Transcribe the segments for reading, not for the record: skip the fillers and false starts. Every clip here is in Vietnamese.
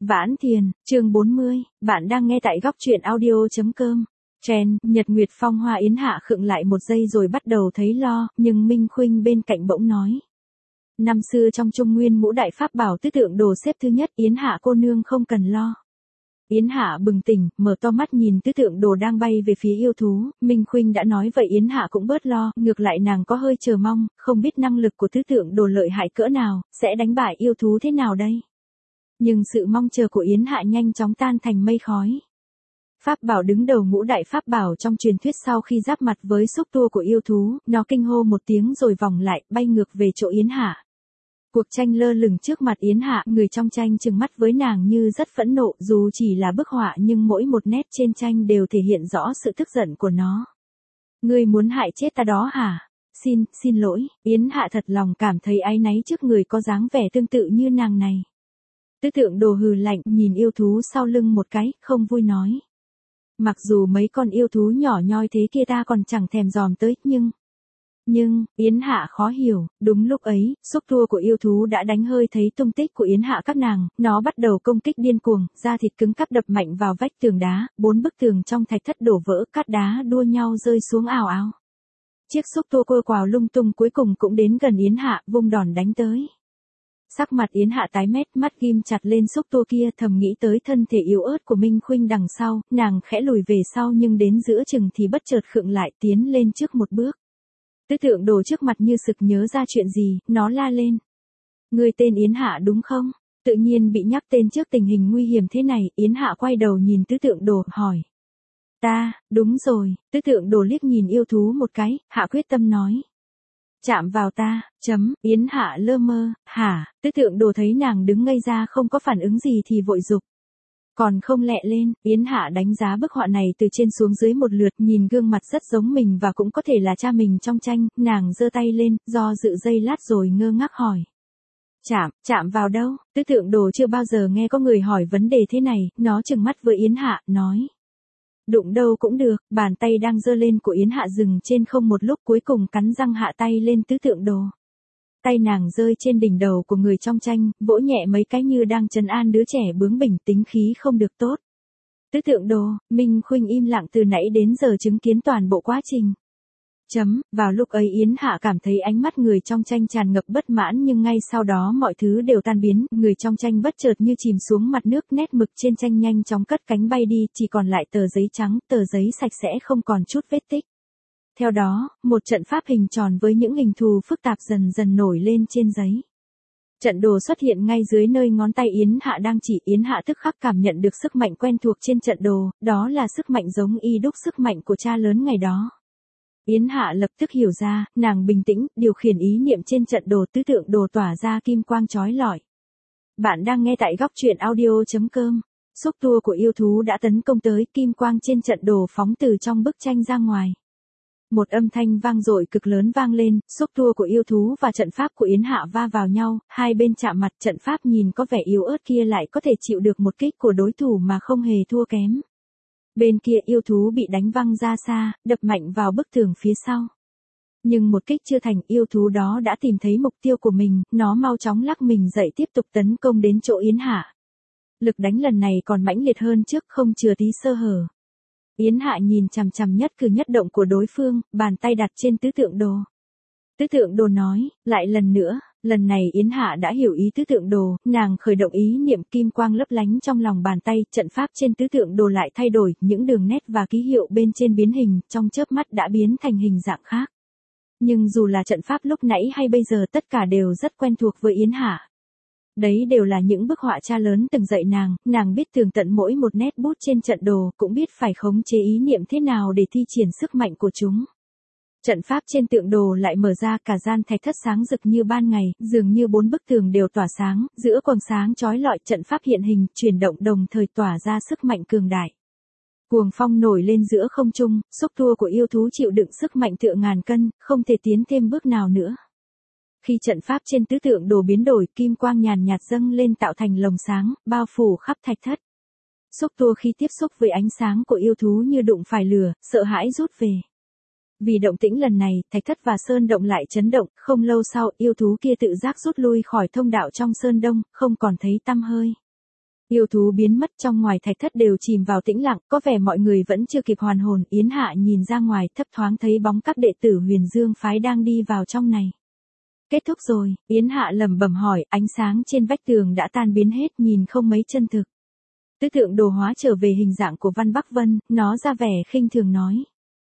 Vãn Thiền, chương 40, bạn đang nghe tại góc truyện audio.com. Chen, Nhật Nguyệt Phong Hoa Yến Hạ khựng lại một giây rồi bắt đầu thấy lo, nhưng Minh Khuynh bên cạnh bỗng nói. Năm xưa trong Trung Nguyên ngũ đại pháp bảo tứ tượng đồ xếp thứ nhất, Yến Hạ cô nương không cần lo. Yến Hạ bừng tỉnh, mở to mắt nhìn tứ tượng đồ đang bay về phía yêu thú, Minh Khuynh đã nói vậy Yến Hạ cũng bớt lo, ngược lại nàng có hơi chờ mong, không biết năng lực của tứ tượng đồ lợi hại cỡ nào, sẽ đánh bại yêu thú thế nào đây. Nhưng sự mong chờ của Yến Hạ nhanh chóng tan thành mây khói. Pháp bảo đứng đầu ngũ đại pháp bảo trong truyền thuyết sau khi giáp mặt với xúc tua của yêu thú, nó kinh hô một tiếng rồi vòng lại, bay ngược về chỗ Yến Hạ. Cuộc tranh lơ lửng trước mặt Yến Hạ, người trong tranh trừng mắt với nàng như rất phẫn nộ, dù chỉ là bức họa nhưng mỗi một nét trên tranh đều thể hiện rõ sự tức giận của nó. Ngươi muốn hại chết ta đó hả? Xin lỗi, Yến Hạ thật lòng cảm thấy áy náy trước người có dáng vẻ tương tự như nàng này. Tứ tượng đồ hừ lạnh, nhìn yêu thú sau lưng một cái, không vui nói. Mặc dù mấy con yêu thú nhỏ nhoi thế kia ta còn chẳng thèm dòm tới, nhưng, Yến Hạ khó hiểu, đúng lúc ấy, xúc tua của yêu thú đã đánh hơi thấy tung tích của Yến Hạ các nàng, nó bắt đầu công kích điên cuồng, da thịt cứng cắp đập mạnh vào vách tường đá, 4 bức tường trong thạch thất đổ vỡ, cát đá đua nhau rơi xuống ào ào. Chiếc xúc tua quơ quào lung tung cuối cùng cũng đến gần Yến Hạ, vung đòn đánh tới. Sắc mặt Yến Hạ tái mét, mắt ghim chặt lên xúc tua kia, thầm nghĩ tới thân thể yếu ớt của Minh Khuynh đằng sau, nàng khẽ lùi về sau nhưng đến giữa chừng thì bất chợt khựng lại, tiến lên trước một bước. Tứ tượng đồ trước mặt như sực nhớ ra chuyện gì, nó la lên. Ngươi tên Yến Hạ đúng không? Tự nhiên bị nhắc tên trước tình hình nguy hiểm thế này, Yến Hạ quay đầu nhìn tứ tượng đồ, hỏi. Đúng rồi, tứ tượng đồ liếc nhìn yêu thú một cái, hạ quyết tâm nói. Chạm vào ta, Yến Hạ lơ mơ, hả, tứ tượng đồ thấy nàng đứng ngây ra không có phản ứng gì thì vội dục. Còn không lẹ lên, Yến Hạ đánh giá bức họa này từ trên xuống dưới một lượt, nhìn gương mặt rất giống mình và cũng có thể là cha mình trong tranh, nàng giơ tay lên, do dự giây lát rồi ngơ ngác hỏi. Chạm vào đâu? Tứ tượng đồ chưa bao giờ nghe có người hỏi vấn đề thế này, nó trừng mắt với Yến Hạ, nói. Đụng đâu cũng được, bàn tay đang giơ lên của Yến Hạ dừng trên không một lúc cuối cùng cắn răng hạ tay lên tứ tượng đồ. Tay nàng rơi trên đỉnh đầu của người trong tranh, vỗ nhẹ mấy cái như đang trấn an đứa trẻ bướng bỉnh, tính khí không được tốt. Tứ tượng đồ, Minh Khuynh im lặng từ nãy đến giờ chứng kiến toàn bộ quá trình. Vào lúc ấy Yến Hạ cảm thấy ánh mắt người trong tranh tràn ngập bất mãn nhưng ngay sau đó mọi thứ đều tan biến, người trong tranh bất chợt như chìm xuống mặt nước, nét mực trên tranh nhanh chóng cất cánh bay đi, chỉ còn lại tờ giấy trắng, tờ giấy sạch sẽ không còn chút vết tích. Theo đó, một trận pháp hình tròn với những hình thù phức tạp dần dần nổi lên trên giấy. Trận đồ xuất hiện ngay dưới nơi ngón tay Yến Hạ đang chỉ, Yến Hạ tức khắc cảm nhận được sức mạnh quen thuộc trên trận đồ, đó là sức mạnh giống y đúc sức mạnh của cha lớn ngày đó. Yến Hạ lập tức hiểu ra, nàng bình tĩnh, điều khiển ý niệm trên trận đồ, tứ tượng đồ tỏa ra kim quang chói lọi. Bạn đang nghe tại góc truyện audio.com. Xúc tua của yêu thú đã tấn công tới, kim quang trên trận đồ phóng từ trong bức tranh ra ngoài. Một âm thanh vang dội cực lớn vang lên, xúc tua của yêu thú và trận pháp của Yến Hạ va vào nhau, hai bên chạm mặt, trận pháp nhìn có vẻ yếu ớt kia lại có thể chịu được một kích của đối thủ mà không hề thua kém. Bên kia yêu thú bị đánh văng ra xa, đập mạnh vào bức tường phía sau. Nhưng một kích chưa thành, yêu thú đó đã tìm thấy mục tiêu của mình, nó mau chóng lắc mình dậy tiếp tục tấn công đến chỗ Yến Hạ. Lực đánh lần này còn mãnh liệt hơn trước, không chừa tí sơ hở. Yến Hạ nhìn chằm chằm nhất cử nhất động của đối phương, bàn tay đặt trên tứ tượng đồ. Tứ tượng đồ nói, lại lần nữa, lần này Yến Hạ đã hiểu ý tứ tượng đồ, nàng khởi động ý niệm, kim quang lấp lánh trong lòng bàn tay, trận pháp trên tứ tượng đồ lại thay đổi, những đường nét và ký hiệu bên trên biến hình, trong chớp mắt đã biến thành hình dạng khác. Nhưng dù là trận pháp lúc nãy hay bây giờ tất cả đều rất quen thuộc với Yến Hạ. Đấy đều là những bức họa cha lớn từng dạy nàng biết tường tận mỗi một nét bút trên trận đồ, cũng biết phải khống chế ý niệm thế nào để thi triển sức mạnh của chúng. Trận pháp trên tượng đồ lại mở ra, cả gian thạch thất sáng rực như ban ngày, dường như 4 bức tường đều tỏa sáng, giữa quầng sáng chói lọi, trận pháp hiện hình, chuyển động đồng thời tỏa ra sức mạnh cường đại. Cuồng phong nổi lên giữa không trung, xúc tua của yêu thú chịu đựng sức mạnh tựa ngàn cân, không thể tiến thêm bước nào nữa. Khi trận pháp trên tứ tượng đồ biến đổi, kim quang nhàn nhạt dâng lên tạo thành lồng sáng, bao phủ khắp thạch thất. Xúc tua khi tiếp xúc với ánh sáng của yêu thú như đụng phải lửa, sợ hãi rút về. Vì động tĩnh lần này, thạch thất và sơn động lại chấn động, không lâu sau, yêu thú kia tự giác rút lui khỏi thông đạo trong sơn đông, không còn thấy tăm hơi. Yêu thú biến mất, trong ngoài thạch thất đều chìm vào tĩnh lặng, có vẻ mọi người vẫn chưa kịp hoàn hồn. Yến Hạ nhìn ra ngoài, thấp thoáng thấy bóng các đệ tử Huyền Dương phái đang đi vào trong này. Kết thúc rồi, Yến Hạ lẩm bẩm hỏi, ánh sáng trên vách tường đã tan biến hết, nhìn không mấy chân thực. Tứ tượng đồ hóa trở về hình dạng của Văn Bắc Vân, nó ra vẻ khinh thường nói.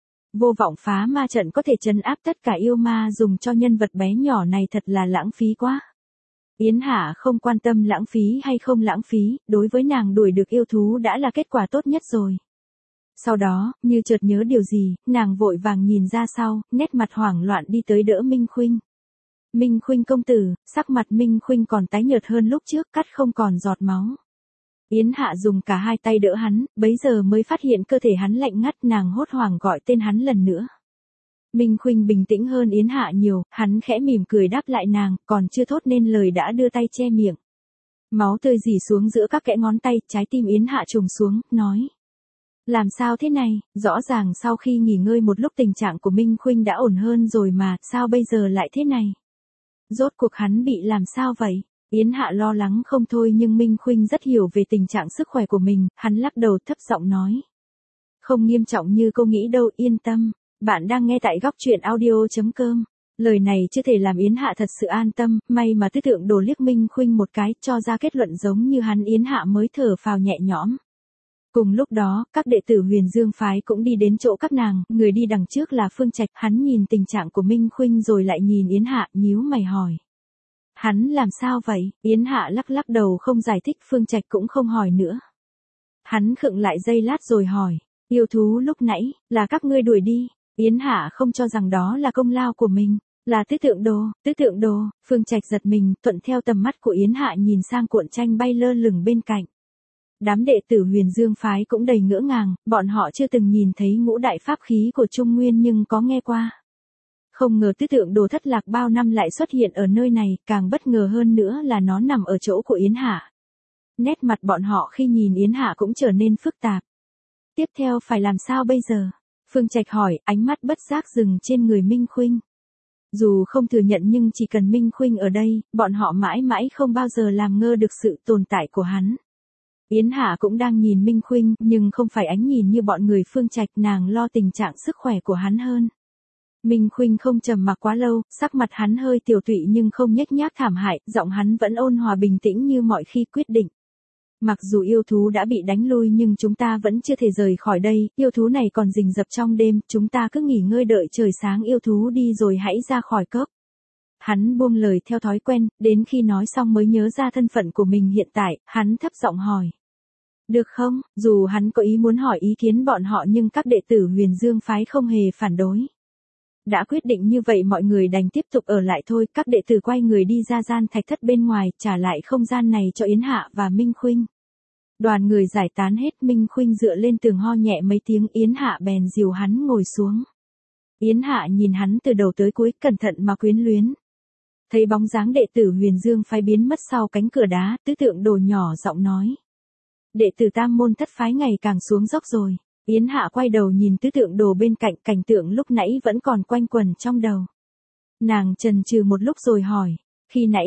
Vô vọng phá ma trận có thể trấn áp tất cả yêu ma, dùng cho nhân vật bé nhỏ này thật là lãng phí quá. Yến Hạ không quan tâm lãng phí hay không lãng phí, đối với nàng đuổi được yêu thú đã là kết quả tốt nhất rồi. Sau đó, như chợt nhớ điều gì, nàng vội vàng nhìn ra sau, nét mặt hoảng loạn đi tới đỡ Minh Khuynh. Minh Khuynh công tử, sắc mặt Minh Khuynh còn tái nhợt hơn lúc trước, cắt không còn giọt máu. Yến Hạ dùng cả hai tay đỡ hắn, bấy giờ mới phát hiện cơ thể hắn lạnh ngắt, nàng hốt hoảng gọi tên hắn lần nữa. Minh Khuynh bình tĩnh hơn Yến Hạ nhiều, hắn khẽ mỉm cười đáp lại nàng, còn chưa thốt nên lời đã đưa tay che miệng. Máu tươi rỉ xuống giữa các kẽ ngón tay, trái tim Yến Hạ trùng xuống, nói. Làm sao thế này, rõ ràng sau khi nghỉ ngơi một lúc tình trạng của Minh Khuynh đã ổn hơn rồi mà, sao bây giờ lại thế này? Rốt cuộc hắn bị làm sao vậy? Yến Hạ lo lắng không thôi nhưng Minh Khuynh rất hiểu về tình trạng sức khỏe của mình, hắn lắc đầu thấp giọng nói. Không nghiêm trọng như cô nghĩ đâu, yên tâm. Bạn đang nghe tại góc truyện audio.com. Lời này chưa thể làm Yến Hạ thật sự an tâm, may mà tứ tượng đồ liếc Minh Khuynh một cái, cho ra kết luận giống như hắn. Yến Hạ mới thở phào nhẹ nhõm. Cùng lúc đó, các đệ tử Huyền Dương phái cũng đi đến chỗ các nàng, người đi đằng trước là Phương Trạch, hắn nhìn tình trạng của Minh Khuynh rồi lại nhìn Yến Hạ, nhíu mày hỏi. Hắn làm sao vậy? Yến Hạ lắc lắc đầu không giải thích, Phương Trạch cũng không hỏi nữa. Hắn khựng lại giây lát rồi hỏi, yêu thú lúc nãy, là các ngươi đuổi đi. Yến Hạ không cho rằng đó là công lao của mình, là tứ tượng đồ, Phương Trạch giật mình, thuận theo tầm mắt của Yến Hạ nhìn sang cuộn tranh bay lơ lửng bên cạnh. Đám đệ tử Huyền Dương phái cũng đầy ngỡ ngàng, bọn họ chưa từng nhìn thấy ngũ đại pháp khí của Trung Nguyên nhưng có nghe qua. Không ngờ tứ tượng đồ thất lạc bao năm lại xuất hiện ở nơi này, càng bất ngờ hơn nữa là nó nằm ở chỗ của Yến Hạ. Nét mặt bọn họ khi nhìn Yến Hạ cũng trở nên phức tạp. Tiếp theo phải làm sao bây giờ? Phương Trạch hỏi, ánh mắt bất giác dừng trên người Minh Khuynh. Dù không thừa nhận nhưng chỉ cần Minh Khuynh ở đây, bọn họ mãi mãi không bao giờ làm ngơ được sự tồn tại của hắn. Yến Hạ cũng đang nhìn Minh Khuynh, nhưng không phải ánh nhìn như bọn người Phương Trạch, nàng lo tình trạng sức khỏe của hắn hơn. Minh Khuynh không trầm mặc quá lâu, sắc mặt hắn hơi tiểu tụy nhưng không nhếch nhác thảm hại, giọng hắn vẫn ôn hòa bình tĩnh như mọi khi, quyết định. Mặc dù yêu thú đã bị đánh lui nhưng chúng ta vẫn chưa thể rời khỏi đây, yêu thú này còn rình rập trong đêm, chúng ta cứ nghỉ ngơi đợi trời sáng yêu thú đi rồi hãy ra khỏi cốc. Hắn buông lời theo thói quen, đến khi nói xong mới nhớ ra thân phận của mình hiện tại, hắn thấp giọng hỏi. Được không? Dù hắn có ý muốn hỏi ý kiến bọn họ nhưng các đệ tử Huyền Dương phái không hề phản đối. Đã quyết định như vậy mọi người đành tiếp tục ở lại thôi, các đệ tử quay người đi ra gian thạch thất bên ngoài, trả lại không gian này cho Yến Hạ và Minh Khuynh. Đoàn người giải tán hết, Minh Khuynh dựa lên tường ho nhẹ mấy tiếng, Yến Hạ bèn dìu hắn ngồi xuống. Yến Hạ nhìn hắn từ đầu tới cuối, cẩn thận mà quyến luyến. Thấy bóng dáng đệ tử Huyền Dương phái biến mất sau cánh cửa đá, tứ tượng đồ nhỏ giọng nói. Đệ tử Tam môn thất phái ngày càng xuống dốc rồi. Yến Hạ quay đầu nhìn tứ tượng đồ bên cạnh, cảnh tượng lúc nãy vẫn còn quanh quẩn trong đầu. Nàng chần chừ một lúc rồi hỏi, khi nãy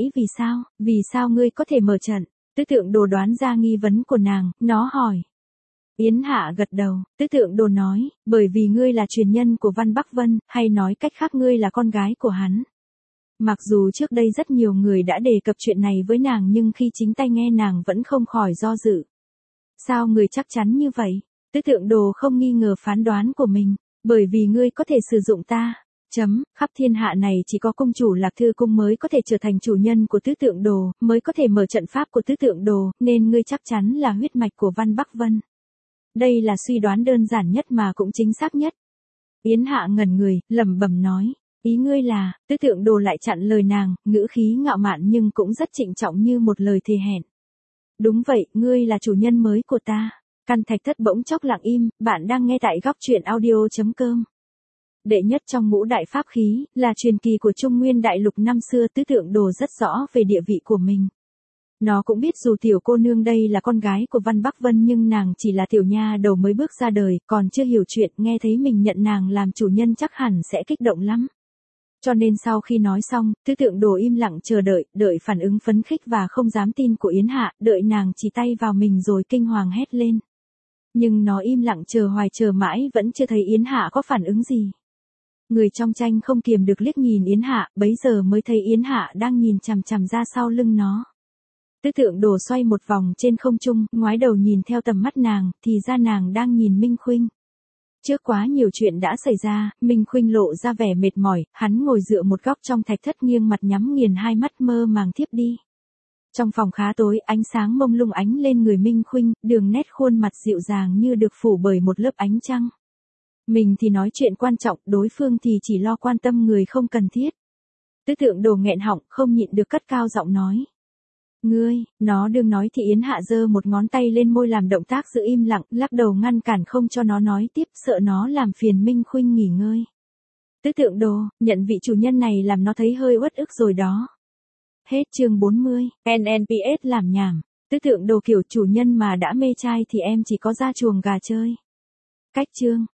vì sao ngươi có thể mở trận? Tứ tượng đồ đoán ra nghi vấn của nàng, nó hỏi. Yến Hạ gật đầu, tứ tượng đồ nói, bởi vì ngươi là truyền nhân của Văn Bắc Vân, hay nói cách khác ngươi là con gái của hắn. Mặc dù trước đây rất nhiều người đã đề cập chuyện này với nàng nhưng khi chính tay nghe nàng vẫn không khỏi do dự. Sao người chắc chắn như vậy? Tứ tượng đồ không nghi ngờ phán đoán của mình, bởi vì ngươi có thể sử dụng ta. Khắp thiên hạ này chỉ có cung chủ Lạc Thư Cung mới có thể trở thành chủ nhân của tứ tượng đồ, mới có thể mở trận pháp của tứ tượng đồ, nên ngươi chắc chắn là huyết mạch của Văn Bắc Vân. Đây là suy đoán đơn giản nhất mà cũng chính xác nhất. Yến Hạ ngẩn người, lẩm bẩm nói, ý ngươi là, tứ tượng đồ lại chặn lời nàng, ngữ khí ngạo mạn nhưng cũng rất trịnh trọng như một lời thề hẹn. Đúng vậy, ngươi là chủ nhân mới của ta. Căn thạch thất bỗng chốc lặng im, bạn đang nghe tại góc truyện audio.com. Đệ nhất trong ngũ đại pháp khí, là truyền kỳ của Trung Nguyên đại lục năm xưa, tứ tượng đồ rất rõ về địa vị của mình. Nó cũng biết dù tiểu cô nương đây là con gái của Văn Bắc Vân nhưng nàng chỉ là tiểu nha đầu mới bước ra đời, còn chưa hiểu chuyện, nghe thấy mình nhận nàng làm chủ nhân chắc hẳn sẽ kích động lắm. Cho nên sau khi nói xong, tứ tượng đồ im lặng chờ đợi, đợi phản ứng phấn khích và không dám tin của Yến Hạ, đợi nàng chỉ tay vào mình rồi kinh hoàng hét lên. Nhưng nó im lặng chờ hoài chờ mãi vẫn chưa thấy Yến Hạ có phản ứng gì. Người trong tranh không kiềm được liếc nhìn Yến Hạ, bấy giờ mới thấy Yến Hạ đang nhìn chằm chằm ra sau lưng nó. Tứ tượng đồ xoay một vòng trên không trung, ngoái đầu nhìn theo tầm mắt nàng, thì ra nàng đang nhìn Minh Khuynh. Trước quá nhiều chuyện đã xảy ra, Minh Khuynh lộ ra vẻ mệt mỏi, hắn ngồi dựa một góc trong thạch thất nghiêng mặt nhắm nghiền hai mắt mơ màng thiếp đi. Trong phòng khá tối, ánh sáng mông lung ánh lên người Minh Khuynh, đường nét khuôn mặt dịu dàng như được phủ bởi một lớp ánh trăng. Mình thì nói chuyện quan trọng, đối phương thì chỉ lo quan tâm người không cần thiết. Tứ tượng đồ nghẹn họng, không nhịn được cất cao giọng nói. Ngươi, nó đừng nói thì Yến Hạ giơ một ngón tay lên môi làm động tác giữ im lặng, lắc đầu ngăn cản không cho nó nói tiếp, sợ nó làm phiền Minh Khuynh nghỉ ngơi. Tứ tượng đồ, nhận vị chủ nhân này làm nó thấy hơi uất ức rồi đó. Hết chương 40, NNPS làm nhảm. Tứ tượng đồ kiểu chủ nhân mà đã mê trai thì em chỉ có ra chuồng gà chơi. Cách chương.